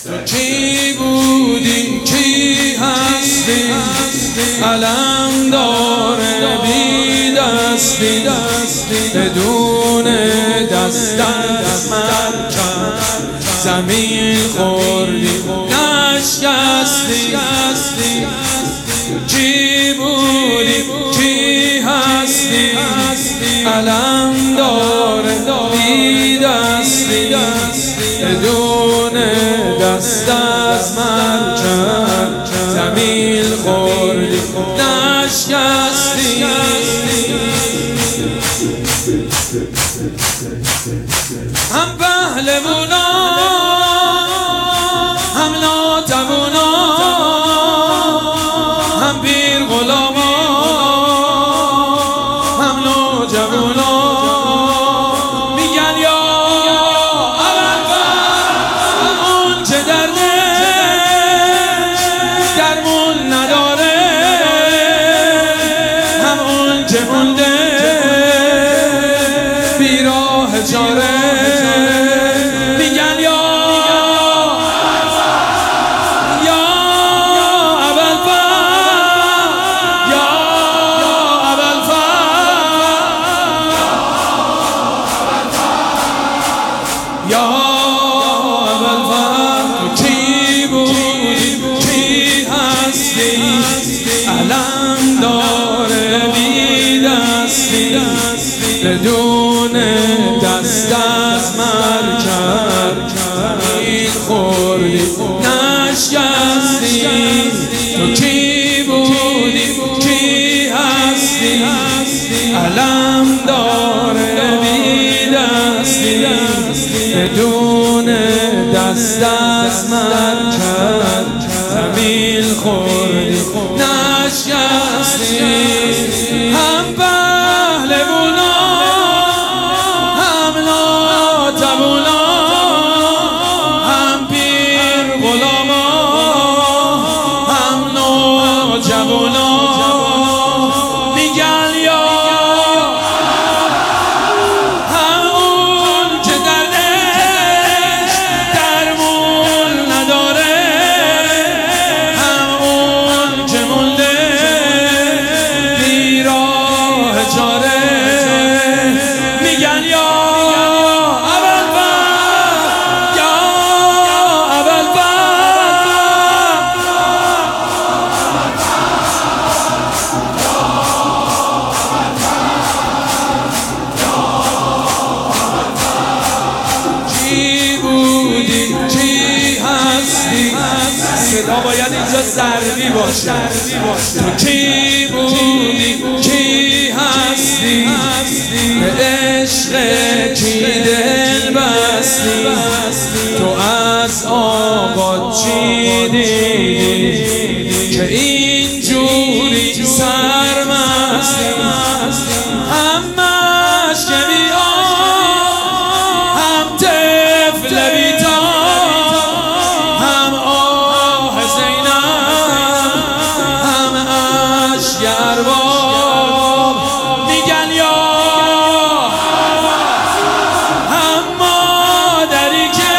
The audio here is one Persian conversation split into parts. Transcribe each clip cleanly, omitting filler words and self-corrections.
تو کی بودی کی هستی علم داره بی دستی بدون دست از مرکب زمین خوردی نشکستی کی بودی کی هستی علم داره بی دستی بدون دست از مرکب زمین خوردی نشکستی هم پهلوانا هم ناتوانا هم پیر غلاما هم نوجوانا میگن یا اون چه درمون نداره هم اون که مونده بیراه چاره میگن یا یا ابوالفضل کی بودی کی هستی علم داره بی دستی بدون دست از مرکب زمین خوردی نشکستی تو کی بودی کی هستی علم داره بی دستی بدون دست از مرکب زمین خوردی نشکستی هم پهلوانا هم ناتوانا هم پیر غلاما هم نوجوانا میگن یا همون که درمون نداره همون که مونده بیراه چاره میگن یا صدا باید اینجا ضربی باشه تو کی بودی کی هستی به عشق کی دل بستی تو از آباد چی دیدی که اینجوری سرمستی همش که هم طفل ارباب میگن یا هم مادری که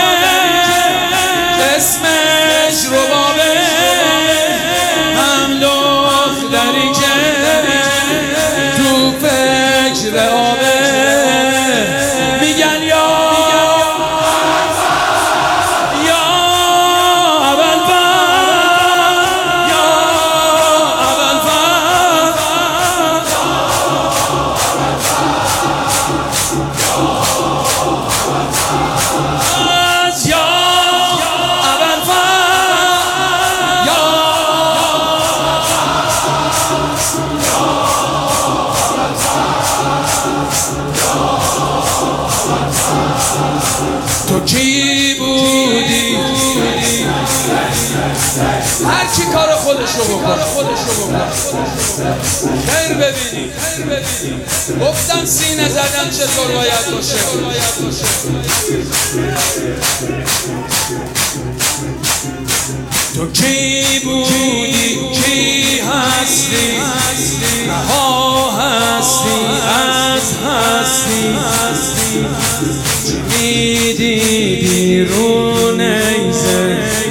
اسمش ربابه هم دختری که تو فکر آبه میگن یا تو کی بودی هر کی کار خودش رو بکنه خیر ببینی گفتم سینه زدن چطور باید باشه تو کی بودی کی هستی ها هستی از هستی چی میدی بیرون ایزه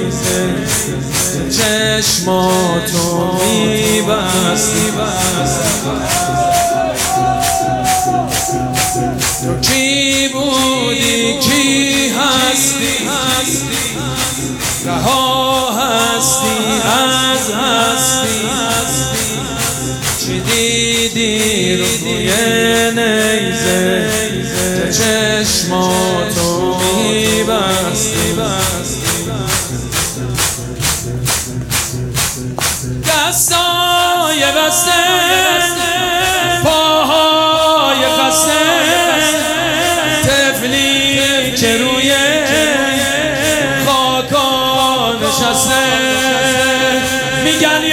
چشماتو میبستی تو کی بودی کی هستی رها هستی از هستی چی دیدی روی نیزه که چشماتو میبستی دستای بسته پاهای خسته طفلی که روی خاکا نشسته میگن